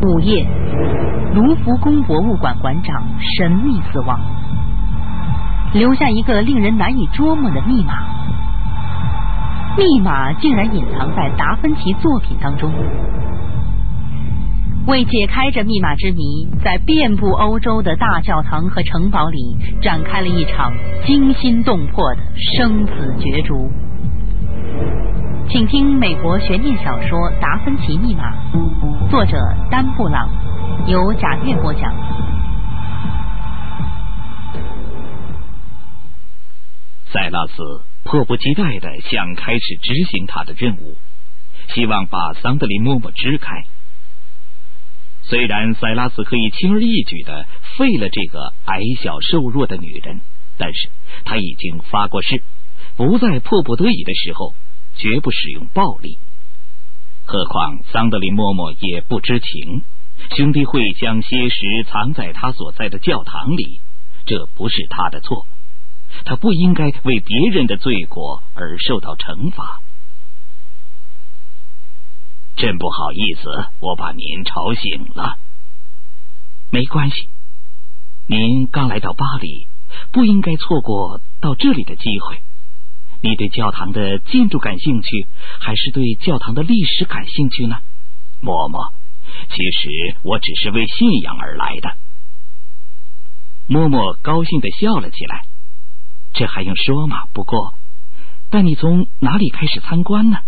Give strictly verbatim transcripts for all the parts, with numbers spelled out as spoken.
午夜，卢浮宫博物馆馆长神秘死亡，留下一个令人难以捉摸的密码。密码竟然隐藏在达芬奇作品当中。为解开这密码之谜，在遍布欧洲的大教堂和城堡里展开了一场惊心动魄的生死角逐。请听美国悬念小说《达芬奇密码》，作者丹布朗，由贾月播讲。 塞拉斯迫不及待地想开始执行他的任务，希望把桑德林嬷嬷支开。虽然塞拉斯可以轻而易举地废了这个矮小瘦弱的女人，但是他已经发过誓，不在迫不得已的时候绝不使用暴力。何况桑德林嬷嬷也不知情，兄弟会将些石藏在他所在的教堂里，这不是他的错，他不应该为别人的罪过而受到惩罚。真不好意思，我把您吵醒了。没关系，您刚来到巴黎，不应该错过到这里的机会。你对教堂的建筑感兴趣，还是对教堂的历史感兴趣呢？嬷嬷，其实我只是为信仰而来的。嬷嬷高兴地笑了起来。这还用说吗？不过，但你从哪里开始参观呢？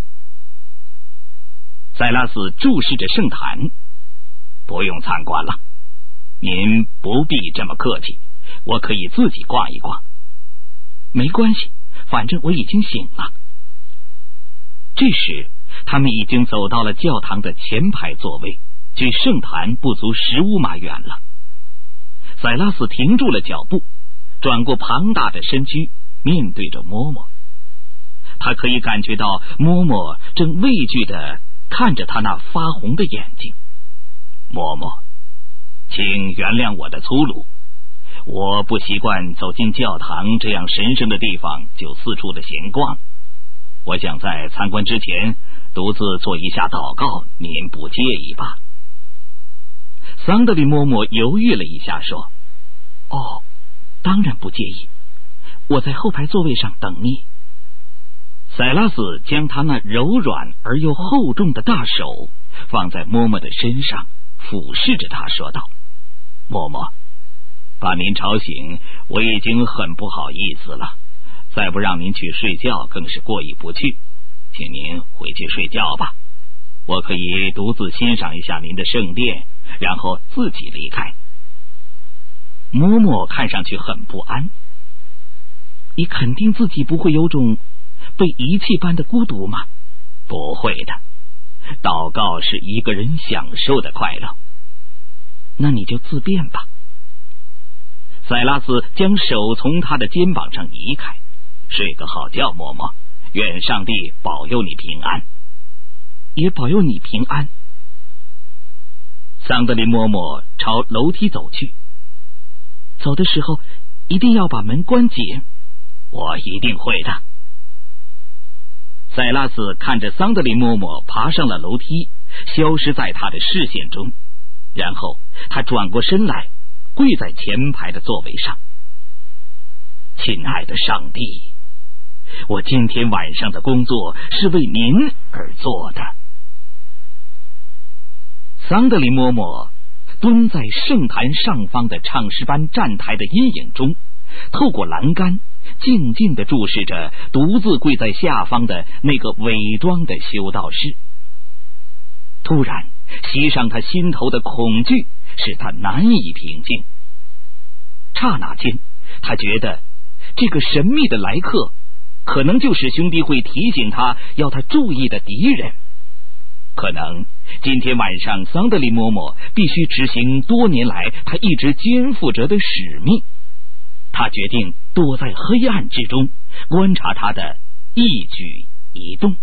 塞拉斯注视着圣坛。不用参观了，您不必这么客气，我可以自己逛一逛。没关系，反正我已经醒了。这时他们已经走到了教堂的前排座位，距圣坛不足十五码远了。塞拉斯停住了脚步，转过庞大的身躯，面对着嬷嬷。他可以感觉到嬷嬷正畏惧地看着他那发红的眼睛。嬷嬷，请原谅我的粗鲁，我不习惯走进教堂这样神圣的地方就四处的闲逛。我想在参观之前独自做一下祷告，您不介意吧？桑德林嬷嬷犹豫了一下说：哦，当然不介意，我在后排座位上等你。塞拉斯将他那柔软而又厚重的大手放在嬷嬷的身上，俯视着她说道：嬷嬷，把您吵醒，我已经很不好意思了，再不让您去睡觉更是过意不去，请您回去睡觉吧，我可以独自欣赏一下您的圣殿，然后自己离开。嬷嬷看上去很不安。你肯定自己不会有种被遗弃般的孤独吗？不会的，祷告是一个人享受的快乐。那你就自便吧。塞拉斯将手从他的肩膀上移开。睡个好觉，嬷嬷，愿上帝保佑你平安。也保佑你平安。桑德林嬷嬷朝楼梯走去。走的时候一定要把门关紧。我一定会的。塞拉斯看着桑德林嬷嬷爬上了楼梯，消失在他的视线中，然后他转过身来，跪在前排的座位上。亲爱的上帝，我今天晚上的工作是为您而做的。桑德林嬷嬷蹲在圣坛上方的唱诗班站台的阴影中，透过栏杆静静地注视着独自跪在下方的那个伪装的修道士。突然袭上他心头的恐惧使他难以平静。刹那间他觉得这个神秘的来客可能就是兄弟会提醒他要他注意的敌人。可能今天晚上桑德林嬷嬷必须执行多年来他一直肩负着的使命。他决定躲在黑暗之中，观察他的一举一动。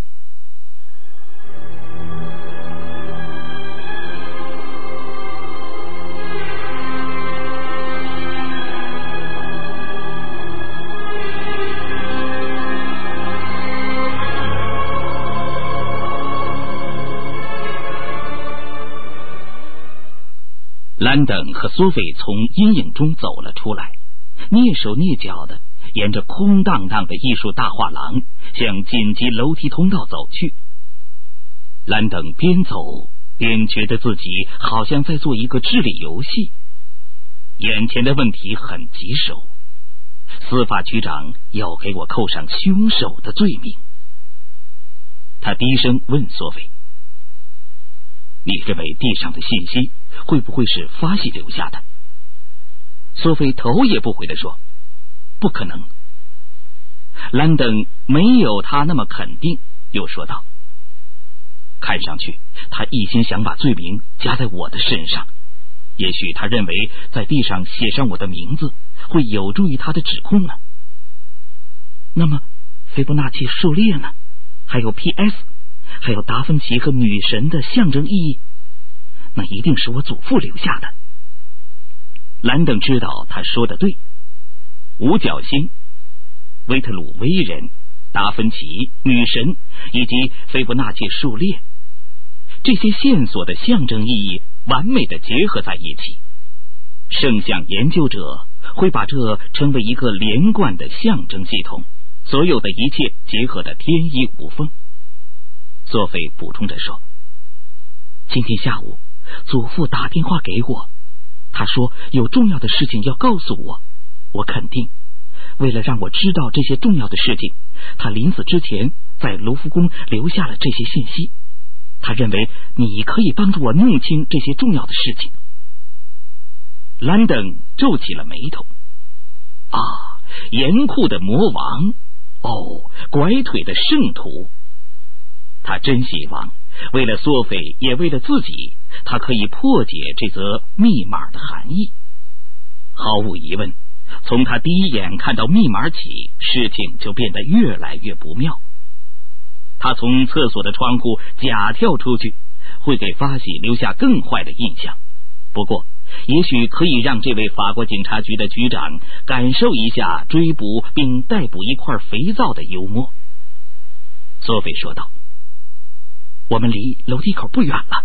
兰登和索菲从阴影中走了出来，蹑手蹑脚的沿着空荡荡的艺术大画廊向紧急楼梯通道走去。兰登边走边觉得自己好像在做一个智力游戏，眼前的问题很棘手，司法局长要给我扣上凶手的罪名。他低声问索菲：你认为地上的信息会不会是发西留下的？索菲头也不回地说：不可能。兰登没有他那么肯定，又说道：看上去他一心想把罪名加在我的身上，也许他认为在地上写上我的名字会有助于他的指控呢。那么斐波那契数列呢？还有 P S， 还有达芬奇和女神的象征意义，那一定是我祖父留下的。兰登知道他说的对，五角星、维特鲁威人、达芬奇、女神以及斐波那契数列，这些线索的象征意义完美的结合在一起。圣像研究者会把这称为一个连贯的象征系统，所有的一切结合的天衣无缝。索菲补充着说：今天下午祖父打电话给我，他说有重要的事情要告诉我。我肯定为了让我知道这些重要的事情，他临死之前在卢浮宫留下了这些信息。他认为你可以帮助我弄清这些重要的事情。兰登皱起了眉头。啊，严酷的魔王，哦，拐腿的圣徒。他真希望为了索菲也为了自己，他可以破解这则密码的含义。毫无疑问，从他第一眼看到密码起，事情就变得越来越不妙。他从厕所的窗户假跳出去，会给发喜留下更坏的印象。不过也许可以让这位法国警察局的局长感受一下追捕并逮捕一块肥皂的幽默。索菲说道：我们离楼梯口不远了。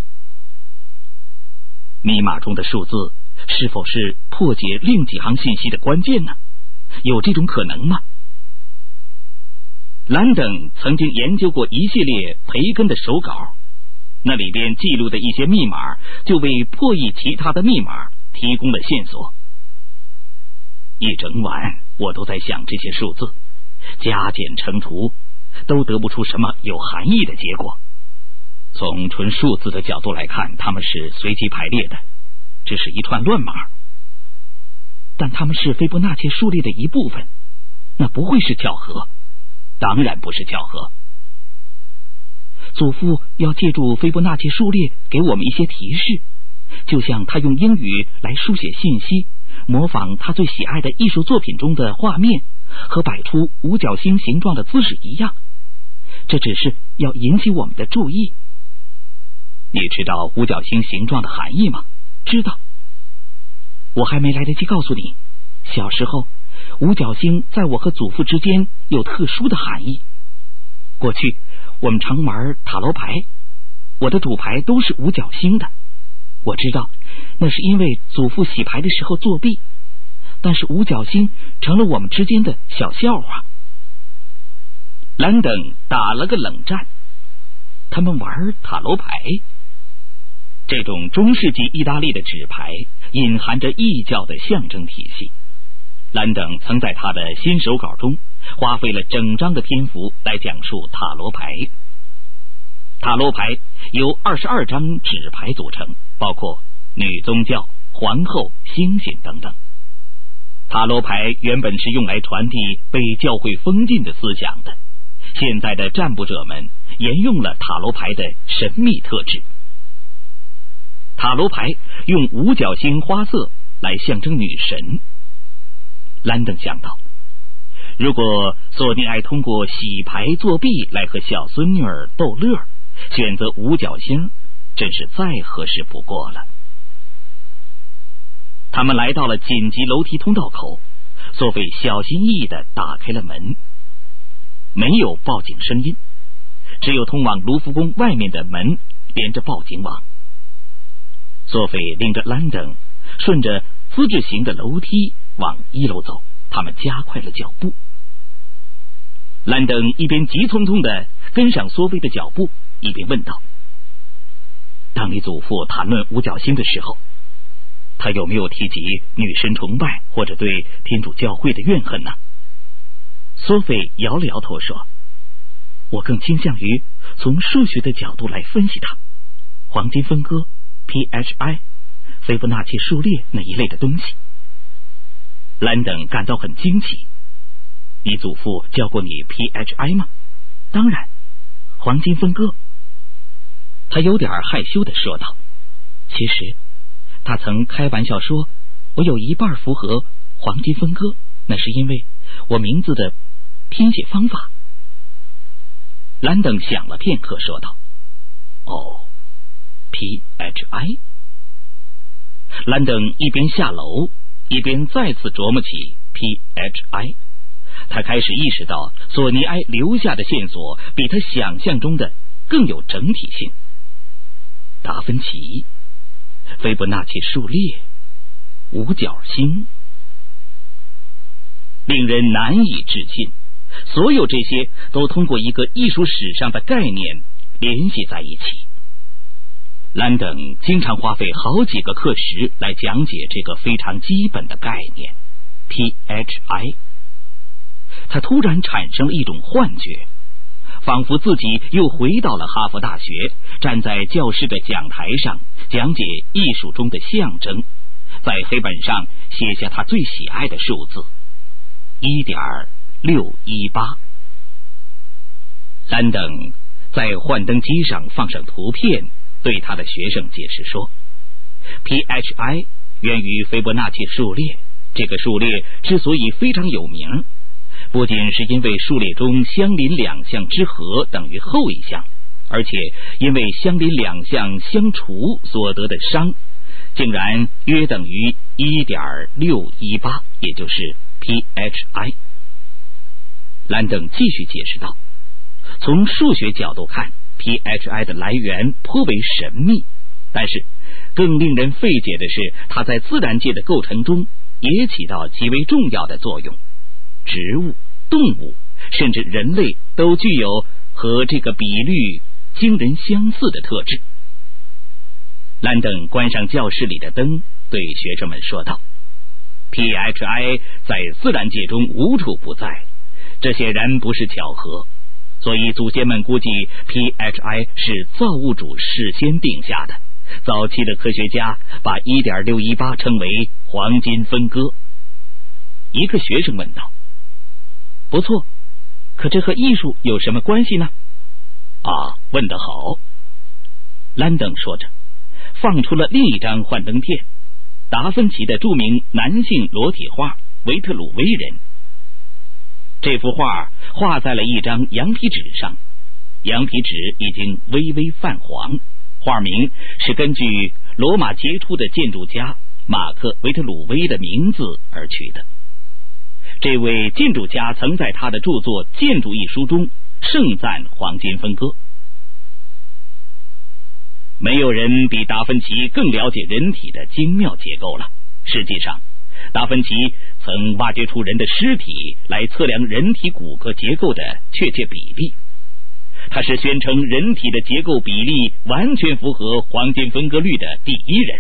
密码中的数字是否是破解另几行信息的关键呢？有这种可能吗？兰登曾经研究过一系列培根的手稿，那里边记录的一些密码就为破译其他的密码提供了线索。一整晚我都在想这些数字，加减乘除都得不出什么有含义的结果。从纯数字的角度来看，它们是随机排列的，这是一串乱码。但它们是斐波那契数列的一部分，那不会是巧合。当然不是巧合。祖父要借助斐波那契数列给我们一些提示，就像他用英语来书写信息，模仿他最喜爱的艺术作品中的画面和摆出五角星形状的姿势一样。这只是要引起我们的注意。你知道五角星形状的含义吗？知道。我还没来得及告诉你，小时候五角星在我和祖父之间有特殊的含义。过去我们常玩塔罗牌，我的主牌都是五角星的。我知道那是因为祖父洗牌的时候作弊，但是五角星成了我们之间的小笑话。兰登打了个冷战。他们玩塔罗牌。这种中世纪意大利的纸牌隐含着异教的象征体系。兰登曾在他的新手稿中花费了整章的篇幅来讲述塔罗牌。塔罗牌由二十二张纸牌组成，包括女宗教、皇后、星星等等。塔罗牌原本是用来传递被教会封禁的思想的，现在的占卜者们沿用了塔罗牌的神秘特质。塔罗牌用五角星花色来象征女神。兰登想到，如果索尼埃通过洗牌作弊来和小孙女儿逗乐，选择五角星真是再合适不过了。他们来到了紧急楼梯通道口，索菲小心翼翼地打开了门。没有报警声音，只有通往卢浮宫外面的门连着报警网。索菲领着兰登顺着资质型的楼梯往一楼走，他们加快了脚步。兰登一边急匆匆地跟上索菲的脚步，一边问道：当你祖父谈论五角星的时候，他有没有提及女神崇拜或者对天主教会的怨恨呢？索菲摇了摇头说：我更倾向于从数学的角度来分析它，黄金分割、P H I、斐波那契数列那一类的东西。兰登感到很惊奇。你祖父教过你 P H I 吗？当然。黄金分割。他有点害羞地说道。其实他曾开玩笑说，我有一半符合黄金分割，那是因为我名字的拼写方法。兰登想了片刻说道：哦 P H I。 兰登一边下楼一边再次琢磨起 P H I。 他开始意识到索尼埃留下的线索比他想象中的更有整体性。达芬奇、斐波那契数列、五角星，令人难以置信，所有这些都通过一个艺术史上的概念联系在一起。兰登经常花费好几个课时来讲解这个非常基本的概念 P H I。 他突然产生了一种幻觉，仿佛自己又回到了哈佛大学，站在教室的讲台上讲解艺术中的象征，在黑本上写下他最喜爱的数字 一点六一八。 兰登在幻灯机上放上图片，对他的学生解释说， P H I 源于斐波那契数列，这个数列之所以非常有名，不仅是因为数列中相邻两项之和等于后一项，而且因为相邻两项相除所得的商竟然约等于 一点六一八， 也就是 P H I。 兰登继续解释道，从数学角度看， P H I 的来源颇为神秘，但是更令人费解的是，它在自然界的构成中也起到极为重要的作用。植物、动物甚至人类都具有和这个比率惊人相似的特质。兰登关上教室里的灯，对学生们说道， P H I 在自然界中无处不在，这显然不是巧合，所以祖先们估计 P H I 是造物主事先定下的。早期的科学家把 一点六一八 称为黄金分割。一个学生问道，不错，可这和艺术有什么关系呢？啊，问得好。兰登说着，放出了另一张幻灯片，达芬奇的著名男性裸体画维特鲁威人。这幅画画在了一张羊皮纸上，羊皮纸已经微微泛黄，画名是根据罗马杰出的建筑家马克维特鲁威的名字而取的。这位建筑家曾在他的著作《建筑》一书中盛赞黄金分割。没有人比达芬奇更了解人体的精妙结构了。实际上，达芬奇曾挖掘出人的尸体来测量人体骨骼结构的确切比例。他是宣称人体的结构比例完全符合黄金分割律的第一人。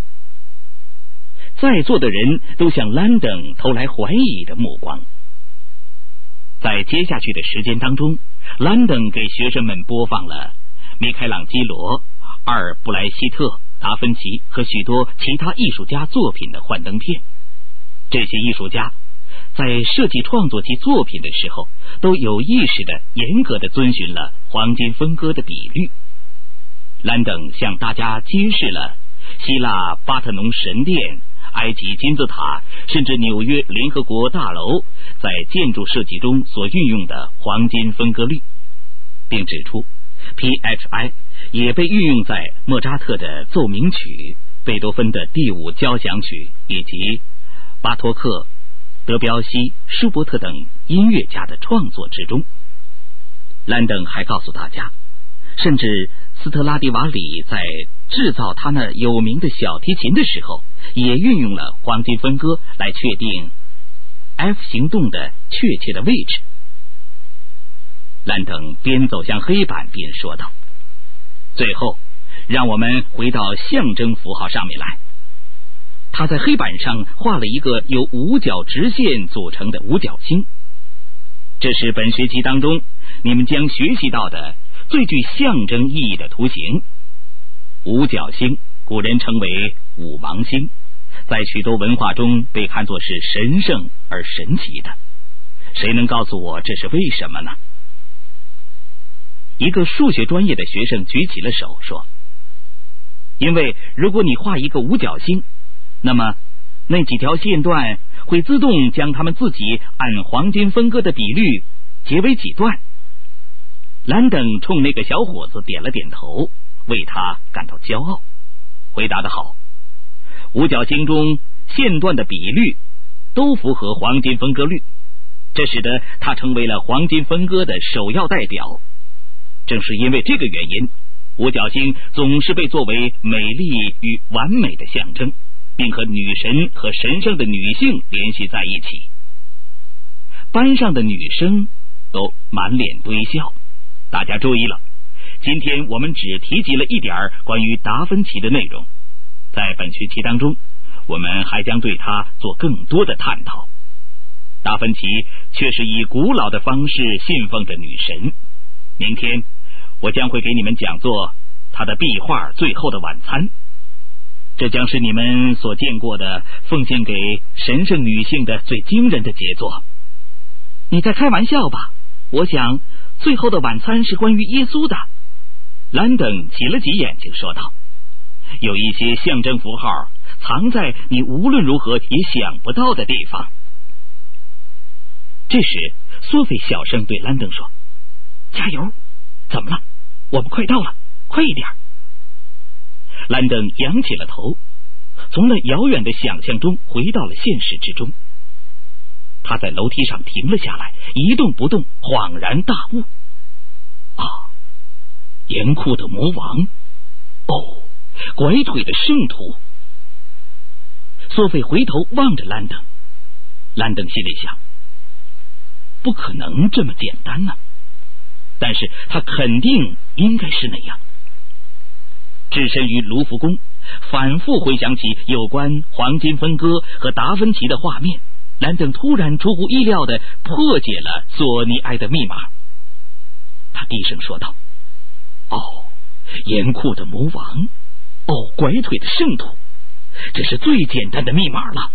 在座的人都向兰登投来怀疑的目光。在接下去的时间当中，兰登给学生们播放了米开朗基罗、阿尔布莱希特、达芬奇和许多其他艺术家作品的幻灯片。这些艺术家在设计创作其作品的时候，都有意识的严格的遵循了黄金分割的比率。兰登向大家揭示了希腊巴特农神殿、埃及金字塔，甚至纽约联合国大楼在建筑设计中所运用的黄金分割率，并指出 P H I 也被运用在莫扎特的奏鸣曲、贝多芬的第五交响曲以及巴托克、德彪西、舒伯特等音乐家的创作之中。兰登还告诉大家，甚至斯特拉迪瓦里在制造他那有名的小提琴的时候，也运用了黄金分割来确定 F 行动的确切的位置。兰登边走向黑板边说道：最后让我们回到象征符号上面来。他在黑板上画了一个由五角直线组成的五角星，这是本学期当中你们将学习到的最具象征意义的图形。五角星古人称为五芒星，在许多文化中被看作是神圣而神奇的。谁能告诉我这是为什么呢？一个数学专业的学生举起了手说：因为如果你画一个五角星，那么那几条线段会自动将它们自己按黄金分割的比率结为几段。兰登冲那个小伙子点了点头，为他感到骄傲，回答得好。五角星中线段的比率都符合黄金分割率，这使得他成为了黄金分割的首要代表。正是因为这个原因，五角星总是被作为美丽与完美的象征，并和女神和神圣的女性联系在一起。班上的女生都满脸堆笑。大家注意了，今天我们只提及了一点关于达芬奇的内容，在本学期当中，我们还将对他做更多的探讨。达芬奇却是以古老的方式信奉着女神。明天我将会给你们讲座他的壁画《最后的晚餐》，这将是你们所见过的奉献给神圣女性的最惊人的杰作。你在开玩笑吧？我想最后的晚餐是关于耶稣的。兰登挤了挤眼睛说道：有一些象征符号藏在你无论如何也想不到的地方。这时索菲小声对兰登说：加油！怎么了？我们快到了，快一点！兰登扬起了头，从那遥远的想象中回到了现实之中。他在楼梯上停了下来，一动不动，恍然大悟。啊，严酷的魔王！哦，拐腿的圣徒！索菲回头望着兰登，兰登心里想：不可能这么简单呢、啊。但是他肯定应该是那样。置身于卢浮宫，反复回想起有关黄金分割和达芬奇的画面，兰登突然出乎意料地破解了索尼埃的密码。他低声说道：哦，严酷的魔王，哦，拐腿的圣徒，这是最简单的密码了。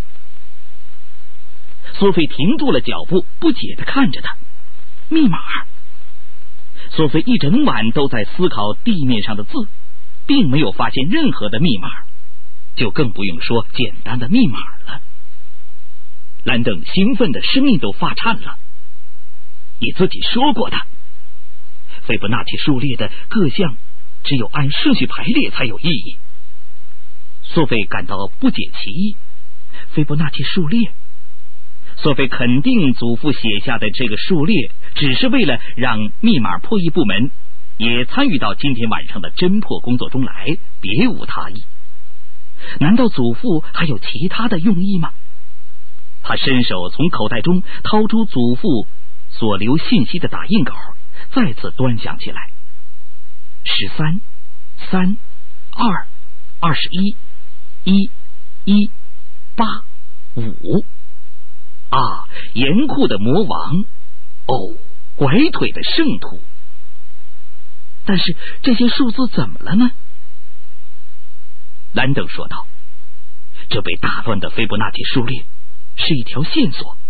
索菲停住了脚步，不解地看着他。密码？索菲一整晚都在思考地面上的字，并没有发现任何的密码，就更不用说简单的密码了。兰登兴奋的声音都发颤了。你自己说过的，斐波那契数列的各项只有按顺序排列才有意义。索菲感到不解其意。斐波那契数列？索菲肯定祖父写下的这个数列只是为了让密码破译部门也参与到今天晚上的侦破工作中来，别无他意。难道祖父还有其他的用意吗？他伸手从口袋中掏出祖父所留信息的打印稿，再次端详起来。十三、三、二、二十一、一、一、八、五。啊，严酷的魔王！哦，拐腿的圣徒！但是这些数字怎么了呢？兰登说道：这被打乱的斐波那契数列是一条线索。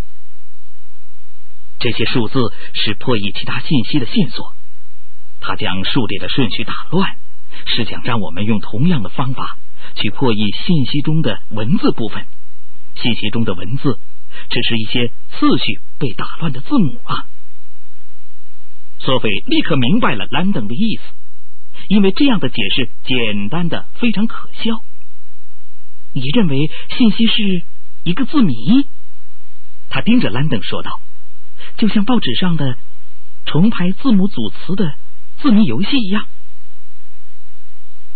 这些数字是破译其他信息的线索。他将数列的顺序打乱，是想让我们用同样的方法去破译信息中的文字部分。信息中的文字只是一些次序被打乱的字母啊！索菲立刻明白了兰登的意思，因为这样的解释简单的非常可笑。你认为信息是一个字谜？他盯着兰登说道，就像报纸上的重排字母组词的字谜游戏一样。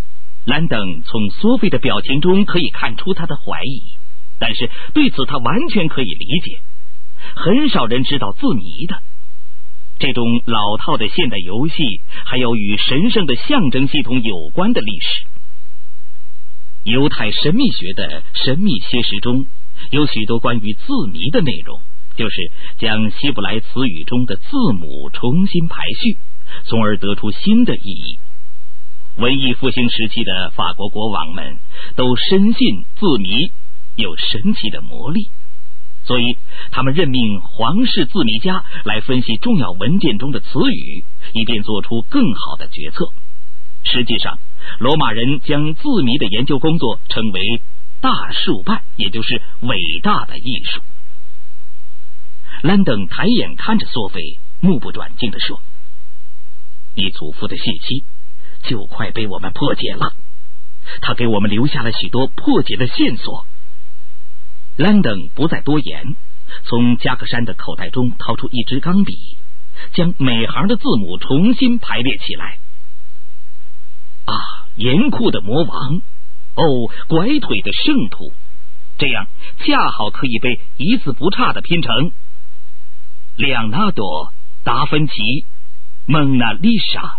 兰登从索菲的表情中可以看出他的怀疑，但是对此他完全可以理解。很少人知道字谜的，这种老套的现代游戏还有与神圣的象征系统有关的历史。犹太神秘学的神秘歇识中有许多关于字谜的内容，就是将希伯来词语中的字母重新排序，从而得出新的意义。文艺复兴时期的法国国王们都深信字谜有神奇的魔力，所以他们任命皇室字谜家来分析重要文件中的词语，以便做出更好的决策。实际上，罗马人将字谜的研究工作称为大数办，也就是伟大的艺术。兰登抬眼看着索菲，目不转睛地说：你祖父的信息就快被我们破解了，他给我们留下了许多破解的线索。兰登不再多言，从加克山的口袋中掏出一支钢笔，将每行的字母重新排列起来。啊，严酷的魔王，哦，拐腿的圣徒，这样恰好可以被一字不差地拼成里昂纳多、达芬奇、蒙娜丽莎。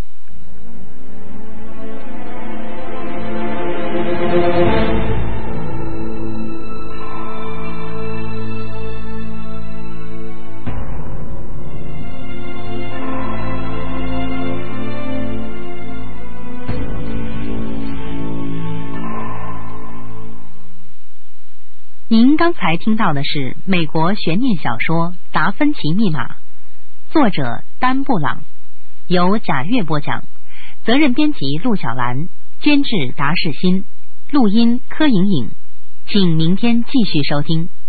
您刚才听到的是美国悬念小说《达芬奇密码》，作者丹布朗，由贾月播讲，责任编辑陆小兰，监制达世新，录音柯莹莹。请明天继续收听。